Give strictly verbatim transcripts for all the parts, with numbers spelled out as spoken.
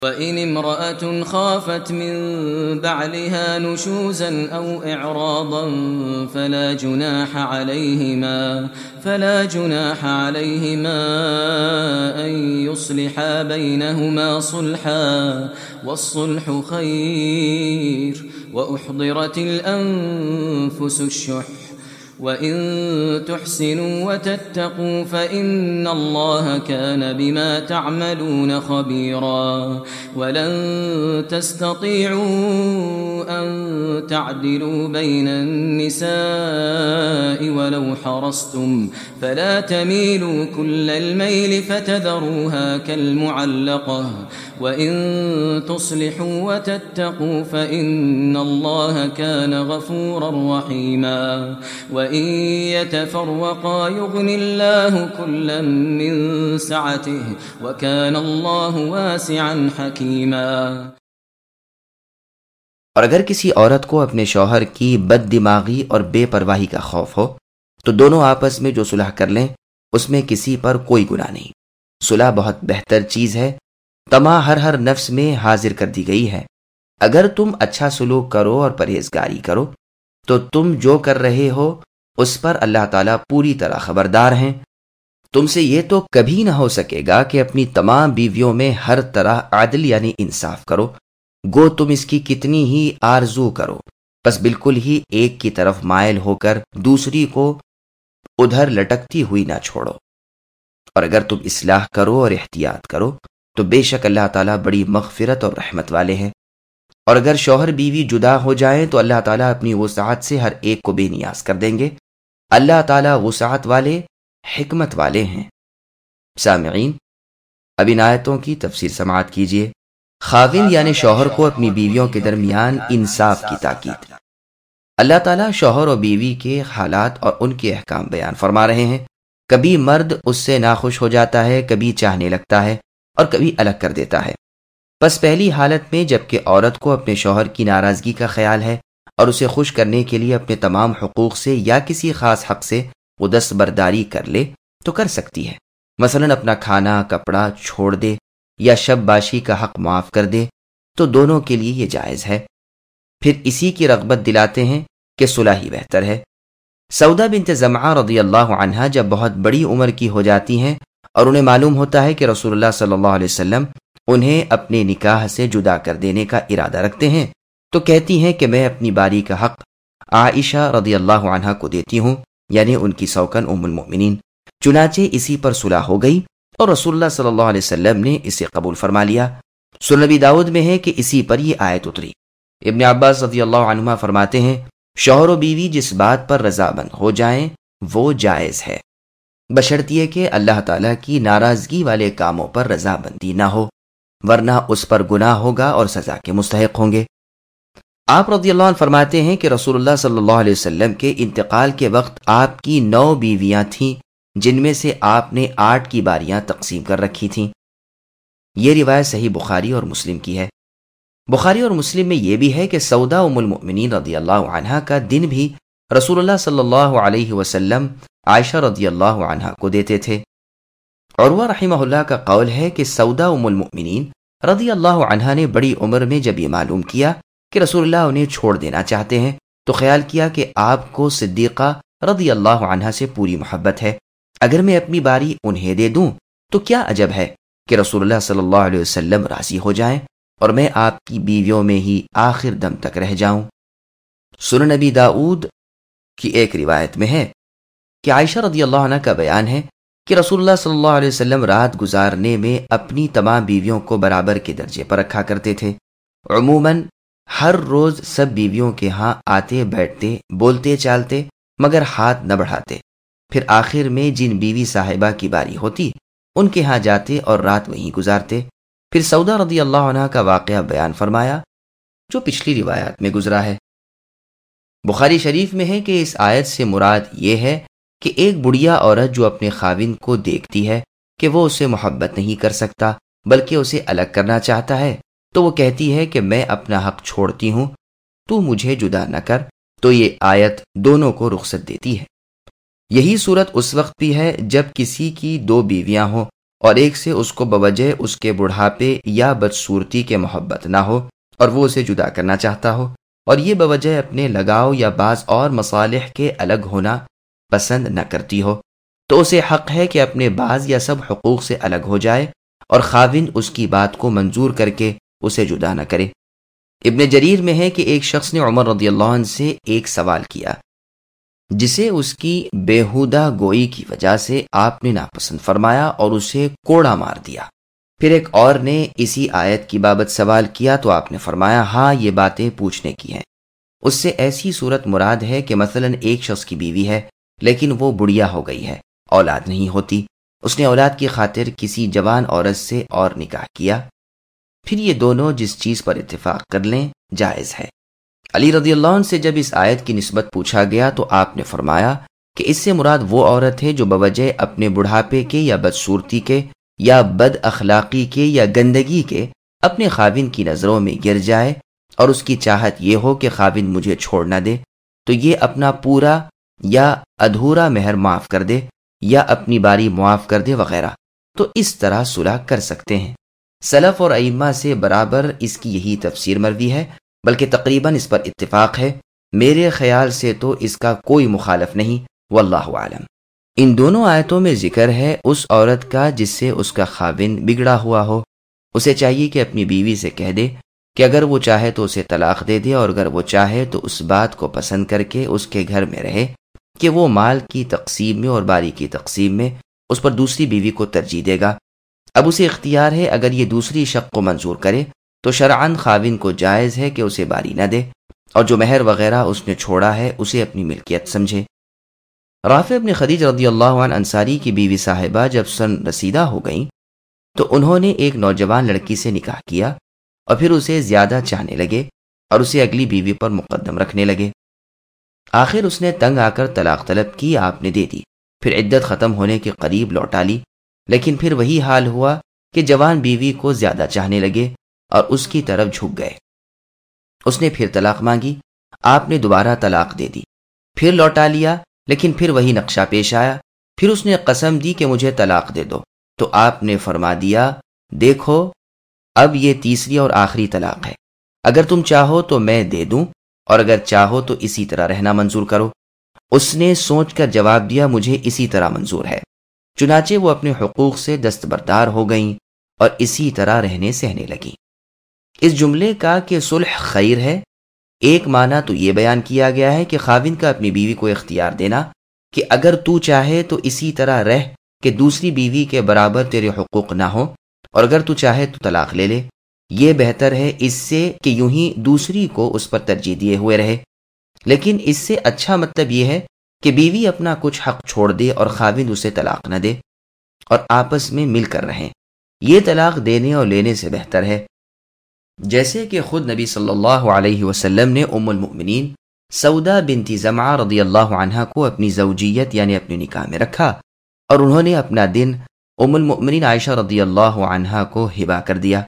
وَإِنِ امْرَأَةٌ خَافَتْ مِن بَعْلِهَا نُشُوزًا أَوْ إِعْرَاضًا فَلَا جُنَاحَ عَلَيْهِمَا فَلَا جُنَاحَ عَلَيْهِمَا أَن يُصْلِحَا بَيْنَهُمَا صُلْحًا وَالصُّلْحُ خَيْرٌ وَأُحْضِرَتِ الْأَنفُسُ الشُّحَّ وَإِن تُحْسِنُوا وَتَتَّقُوا فَإِنَّ اللَّهَ كَانَ بِمَا تَعْمَلُونَ خَبِيرًا وَلَن تَسْتَطِيعُوا أَن تَعْدِلُوا بَيْنَ النِّسَاءِ وَلَوْ حَرَصْتُمْ فَلَا تَمِيلُوا كُلَّ الْمَيْلِ فَتَذَرُوهَا كَالْمُعَلَّقَةِ وَإِن تُصْلِحُوا وَتَتَّقُوا فَإِنَّ اللَّهَ كَانَ غَفُورًا رَّحِيمًا وَإِن يَتَفَرَّقَا يُغْنِ اللَّهُ كُلًّا مِّن سَعَتِهِ وَكَانَ اللَّهُ وَاسِعًا حَكِيمًا۔ اور اگر کسی عورت کو اپنے شوہر کی بد دماغی اور بے پرواہی کا خوف ہو تو دونوں آپس میں جو صلح کر لیں اس میں کسی پر کوئی گناہ نہیں۔ صلح بہت بہتر چیز ہے، طمع ہر ہر نفس میں حاضر کر دی گئی ہے۔ اگر تم اچھا سلوک کرو اور پرہیزگاری کرو تو تم جو کر رہے ہو اس پر اللہ تعالیٰ پوری طرح خبردار ہیں۔ تم سے یہ تو کبھی نہ ہو سکے گا کہ اپنی تمام بیویوں میں ہر طرح عدل یعنی انصاف کرو، گو تم اس کی کتنی ہی آرزو کرو، بس بالکل ہی ایک کی طرف مائل ہو کر دوسری کو ادھر لٹکتی ہوئی نہ چھوڑو۔ اور اگر تم اصلاح کرو اور احتیاط کرو تو بے شک اللہ تعالیٰ بڑی مغفرت اور رحمت والے ہیں۔ اور اگر شوہر بیوی جدا ہو جائیں تو اللہ تعالیٰ اپنی وسعت سے ہر ایک کو بے نیاز کر دیں گے۔ اللہ تعالیٰ وسعت والے، حکمت والے ہیں۔ سامعین، اب ان آیتوں کی تفسیر سماعت کیجیے۔ خاوند یعنی شوہر کو اپنی بیویوں کے درمیان انصاف کی تاکید۔ اللہ تعالیٰ شوہر اور بیوی کے حالات اور ان کے احکام بیان فرما رہے ہیں۔ کبھی مرد اس سے ناخوش ہو جاتا ہے، کبھی چاہنے لگتا ہے اور کبھی الگ کر دیتا ہے۔ بس پہلی حالت میں جبکہ عورت کو اپنے شوہر کی ناراضگی کا خیال ہے اور اسے خوش کرنے کے لیے اپنے تمام حقوق سے یا کسی خاص حق سے وہ دستبرداری کر لے تو کر سکتی ہے، مثلا اپنا کھانا کپڑا چھوڑ دے یا شب باشی کا حق معاف کر دے تو دونوں کے لیے یہ جائز ہے۔ پھر اسی کی رغبت دلاتے ہیں کہ صلح ہی بہتر ہے۔ سودا بنت زمعہ رضی اللہ عنہا جب بہت بڑی عمر کی ہو جاتی ہیں اور انہیں معلوم ہوتا ہے کہ رسول اللہ صلی اللہ علیہ وسلم انہیں اپنے نکاح سے جدا کر دینے کا ارادہ رکھتے ہیں تو کہتی ہیں کہ میں اپنی باری کا حق عائشہ رضی اللہ عنہا کو دیتی ہوں، یعنی ان کی سوکن ام المؤمنین۔ چنانچہ اسی پر صلح ہو گئی اور رسول اللہ صلی اللہ علیہ وسلم نے اسے قبول فرما لیا۔ سنن نبی داؤد میں ہے کہ اسی پر یہ آیت اتری۔ ابن عباس رضی اللہ عنہما فرماتے ہیں شوہر و بیوی جس بات پر رضامند ہو جائیں وہ جائز ہے، بشرطیے کہ اللہ تعالیٰ کی ناراضگی والے کاموں پر رضامندی نہ ہو، ورنہ اس پر گناہ ہوگا اور سزا کے مستحق ہوں گے۔ آپ رضی اللہ عنہ فرماتے ہیں کہ رسول اللہ صلی اللہ علیہ وسلم کے انتقال کے وقت آپ کی نو بیویاں تھیں جن میں سے آپ نے آٹھ کی باریاں تقسیم کر رکھی تھیں۔ یہ روایت صحیح بخاری اور مسلم کی ہے۔ بخاری اور مسلم میں یہ بھی ہے کہ سودا ام المؤمنین رضی اللہ عنہا کا دن بھی رسول اللہ صلی اللہ علیہ وسلم عائشہ رضی اللہ عنہا کو دیتے تھے۔ عروہ رحمہ اللہ کا قول ہے کہ سودا ام المؤمنین رضی اللہ عنہا نے بڑی عمر میں جب یہ معلوم کیا کہ رسول اللہ انہیں چھوڑ دینا چاہتے ہیں تو خیال کیا کہ آپ کو صدیقہ رضی اللہ عنہا سے پوری محبت ہے، اگر میں اپنی باری انہیں دے دوں تو کیا عجب ہے کہ رسول اللہ صلی اللہ علیہ وسلم راضی ہو جائیں اور میں آپ کی بیویوں میں ہی آخر دم تک رہ جاؤں۔ سنن نبی داؤد کی ایک روایت میں ہے کہ عائشہ رضی اللہ عنہ کا بیان ہے کہ رسول اللہ صلی اللہ علیہ وسلم رات گزارنے میں اپنی تمام بیویوں کو برابر کے درجے پر رکھا کرتے تھے۔ عموماً ہر روز سب بیویوں کے ہاں آتے بیٹھتے بولتے چالتے مگر ہاتھ نہ بڑھاتے، پھر آخر میں جن بیوی صاحبہ کی باری ہوتی ان کے ہاں جاتے اور رات وہیں گزارتے۔ پھر سودا رضی اللہ عنہ کا واقعہ بیان فرمایا جو پچھلی روایات میں گزرا ہے۔ بخاری شریف میں ہے کہ اس آیت سے مراد یہ ہے کہ ایک بڑھیا عورت جو اپنے خاوند کو دیکھتی ہے کہ وہ اسے محبت نہیں کر سکتا بلکہ اسے الگ کرنا چاہتا ہے تو وہ کہتی ہے کہ میں اپنا حق چھوڑتی ہوں، تو مجھے جدا نہ کر، تو یہ آیت دونوں کو رخصت دیتی ہے۔ یہی صورت اس وقت بھی ہے جب کسی کی دو بیویاں ہوں اور ایک سے اس کو بوجہ اس کے بڑھاپے یا بدصورتی کے محبت نہ ہو اور وہ اسے جدا کرنا چاہتا ہو، اور یہ بوجہ اپنے لگاؤ یا بعض اور مصالح کے الگ ہونا پسند نہ کرتی ہو، تو اسے حق ہے کہ اپنے بعض یا سب حقوق سے الگ ہو جائے اور خاوند اس کی بات کو منظور کر کے اسے جدا نہ کرے۔ ابن جریر میں ہے کہ ایک شخص نے عمر رضی اللہ عنہ سے ایک سوال کیا جسے اس کی بیہودہ گوئی کی وجہ سے آپ نے ناپسند فرمایا اور اسے کوڑا مار دیا۔ پھر ایک اور نے اسی آیت کی بابت سوال کیا تو آپ نے فرمایا ہاں یہ باتیں پوچھنے کی ہیں۔ اس سے ایسی صورت مراد ہے کہ مثلا ایک شخص کی بیوی ہے لیکن وہ بڑھیا ہو گئی ہے، اولاد نہیں ہوتی، اس نے اولاد کی خاطر کسی جوان عورت سے اور نکاح کیا، پھر یہ دونوں جس چیز پر اتفاق کر لیں جائز ہے۔ علی رضی اللہ عنہ سے جب اس آیت کی نسبت پوچھا گیا تو آپ نے فرمایا کہ اس سے مراد وہ عورت ہے جو بوجہ اپنے بڑھاپے کے یا بدصورتی کے یا بد اخلاقی کے یا گندگی کے اپنے خاوند کی نظروں میں گر جائے اور اس کی چاہت یہ ہو کہ خاوند مجھے چھوڑ نہ دے تو یہ اپنا پورا یا ادھورا مہر معاف کر دے یا اپنی باری معاف کر دے وغیرہ، تو اس طرح صلح کر سکتے ہیں۔ سلف اور ائمہ سے برابر اس کی یہی تفسیر مروی ہے، بلکہ تقریباً اس پر اتفاق ہے۔ میرے خیال سے تو اس کا کوئی مخالف نہیں، واللہ عالم۔ ان دونوں آیتوں میں ذکر ہے اس عورت کا جس سے اس کا خاوند بگڑا ہوا ہو، اسے چاہیے کہ اپنی بیوی سے کہہ دے کہ اگر وہ چاہے تو اسے طلاق دے دے، اور اگر وہ چاہے تو اس بات کو پسند کر کے اس کے گھر میں رہے کہ وہ مال کی تقسیم میں اور باری کی تقسیم میں اس پر دوسری بیوی کو ترجیح دے گا۔ اب اسے اختیار ہے، اگر یہ دوسری شق کو منظور کرے تو شرعاً خاوند کو جائز ہے کہ اسے باری نہ دے، اور جو مہر وغیرہ اس نے چھوڑا ہے اسے اپنی ملکیت سمجھے۔ رافع بن خدیج رضی اللہ عنہ انصاری کی بیوی صاحبہ جب سن رسیدہ ہو گئیں تو انہوں نے ایک نوجوان لڑکی سے نکاح کیا اور پھر اسے زیادہ چاہنے لگے اور اسے اگلی بیوی پر مقدم رکھنے لگے۔ آخر اس نے تنگ آ کر طلاق طلب کی، آپ نے دے دی، پھر عدت ختم ہونے کے قریب لوٹا لی، لیکن پھر وہی حال ہوا کہ جوان بیوی کو زیادہ چاہنے لگے اور اس کی طرف جھک گئے۔ اس نے پھر طلاق مانگی، آپ نے دوبارہ طلاق دے دی، پھر لوٹا لیا، لیکن پھر وہی نقشہ پیش آیا، پھر اس نے قسم دی کہ مجھے طلاق دے دو، تو آپ نے فرما دیا دیکھو اب یہ تیسری اور آخری طلاق ہے، اگر تم چاہو تو میں دے دوں اور اگر چاہو تو اسی طرح رہنا منظور کرو۔ اس نے سوچ کر جواب دیا مجھے اسی طرح منظور ہے، چنانچہ وہ اپنے حقوق سے دستبردار ہو گئیں اور اسی طرح رہنے سہنے لگیں۔ اس جملے کا کہ صلح خیر ہے، ایک معنی تو یہ بیان کیا گیا ہے کہ خاوند کا اپنی بیوی کو اختیار دینا کہ اگر تو چاہے تو اسی طرح رہ کہ دوسری بیوی کے برابر تیرے حقوق نہ ہو، اور اگر تو چاہے تو طلاق لے لے، یہ بہتر ہے اس سے کہ یوں ہی دوسری کو اس پر ترجیح دیے ہوئے رہے۔ لیکن اس سے اچھا مطلب یہ ہے کہ بیوی اپنا کچھ حق چھوڑ دے اور خاوند اسے طلاق نہ دے اور آپس میں مل کر رہیں، یہ طلاق دینے اور لینے سے بہتر ہے۔ جیسے کہ خود نبی صلی اللہ علیہ وسلم نے ام المؤمنین سودا بنت زمعہ رضی اللہ عنہا کو اپنی زوجیت یعنی اپنے نکاح میں رکھا، اور انہوں نے اپنا دن ام المؤمنین عائشہ رضی اللہ عنہا کو ہبہ کر دیا۔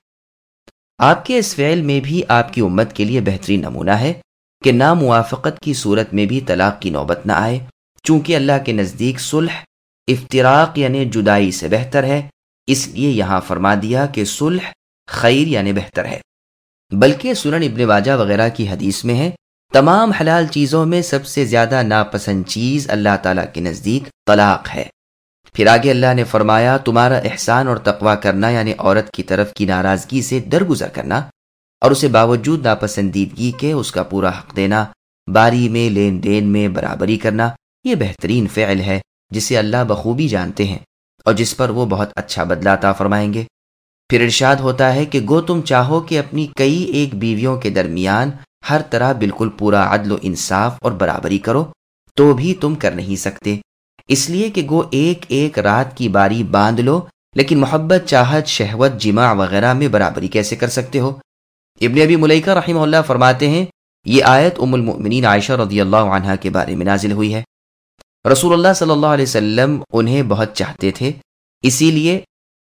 آپ کے اس فعل میں بھی آپ کی امت کے لیے بہترین نمونہ ہے کہ ناموافقت کی صورت میں بھی طلاق کی نوبت نہ آئے، چونکہ اللہ کے نزدیک صلح افتراق یعنی جدائی سے بہتر ہے، اس لیے یہاں فرما دیا کہ صلح خیر یعنی بہتر ہے۔ بلکہ سنن ابن ماجہ وغیرہ کی حدیث میں ہے تمام حلال چیزوں میں سب سے زیادہ ناپسند چیز اللہ تعالیٰ کے نزدیک طلاق ہے۔ پھر آگے اللہ نے فرمایا تمہارا احسان اور تقویٰ کرنا یعنی عورت کی طرف کی ناراضگی سے درگزر کرنا اور اسے باوجود ناپسندیدگی کے اس کا پورا حق دینا، باری میں لین دین میں برابری کرنا، یہ بہترین فعل ہے جسے اللہ بخوبی جانتے ہیں اور جس پر وہ بہت اچھا بدلہ عطا فرمائیں گے۔ پھر ارشاد ہوتا ہے کہ گو تم چاہو کہ اپنی کئی ایک بیویوں کے درمیان ہر طرح بالکل پورا عدل و انصاف اور برابری کرو تو بھی تم کر نہیں سکتے، اس لیے کہ گو ایک ایک رات کی باری باندھ لو، لیکن محبت، چاہت، شہوت، جماع وغیرہ میں برابری کیسے کر سکتے ہو؟ ابن ابی ملیکہ رحمہ اللہ فرماتے ہیں یہ آیت ام المؤمنین عائشہ رضی اللہ عنہا کے بارے میں نازل ہوئی ہے۔ رسول اللہ صلی اللہ علیہ وسلم انہیں بہت چاہتے تھے، اسی لیے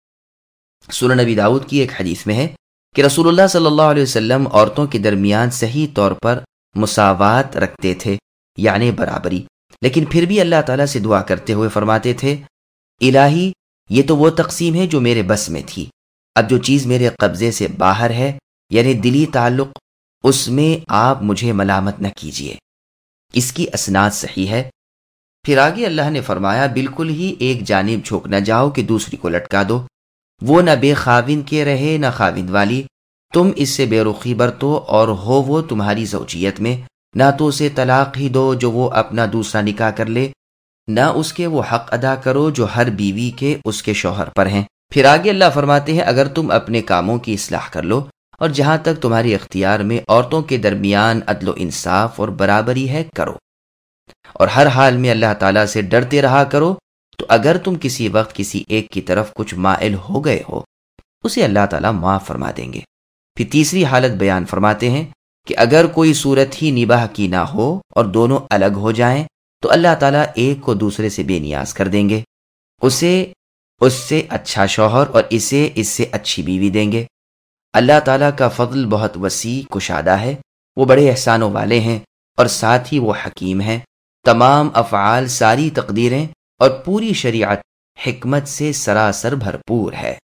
سنن نبی داؤد کی ایک حدیث میں ہے کہ رسول اللہ صلی اللہ علیہ وسلم عورتوں کے درمیان صحیح طور پر مساوات رکھتے تھے یعنی برابری، لیکن پھر بھی اللہ تعالیٰ سے دعا کرتے ہوئے فرماتے تھے الہی یہ تو وہ تقسیم ہے جو میرے بس میں تھی، اب جو چیز میرے قبضے سے باہر ہے یعنی دلی تعلق، اس میں آپ مجھے ملامت نہ کیجیے۔ اس کی اسناد صحیح ہے۔ پھر آگے اللہ نے فرمایا بالکل ہی ایک جانب جھوک نہ جاؤ کہ دوسری کو لٹکا دو، وہ نہ بے خاوند کے رہے نہ خاوند والی، تم اس سے بے رخی برتو اور ہو وہ تمہاری زوجیت میں، نہ تو اسے طلاق ہی دو جو وہ اپنا دوسرا نکاح کر لے، نہ اس کے وہ حق ادا کرو جو ہر بیوی کے اس کے شوہر پر ہیں۔ پھر آگے اللہ فرماتے ہیں اگر تم اپنے کاموں کی اصلاح کر لو اور جہاں تک تمہاری اختیار میں عورتوں کے درمیان عدل و انصاف اور برابری ہے کرو، اور ہر حال میں اللہ تعالیٰ سے ڈرتے رہا کرو، تو اگر تم کسی وقت کسی ایک کی طرف کچھ مائل ہو گئے ہو اسے اللہ تعالیٰ معاف فرما دیں گے۔ پھر تیسری حالت بیان فرماتے ہیں کہ اگر کوئی صورت ہی نباہ کی نہ ہو اور دونوں الگ ہو جائیں تو اللہ تعالیٰ ایک کو دوسرے سے بے نیاز کر دیں گے، اسے اس سے اچھا شوہر اور اسے اس سے اچھی بیوی دیں گے۔ اللہ تعالیٰ کا فضل بہت وسیع کشادہ ہے، وہ بڑے احسانوں والے ہیں اور ساتھ ہی وہ حکیم ہیں۔ تمام افعال، ساری تقدیریں اور پوری شریعت حکمت سے سراسر بھرپور ہے۔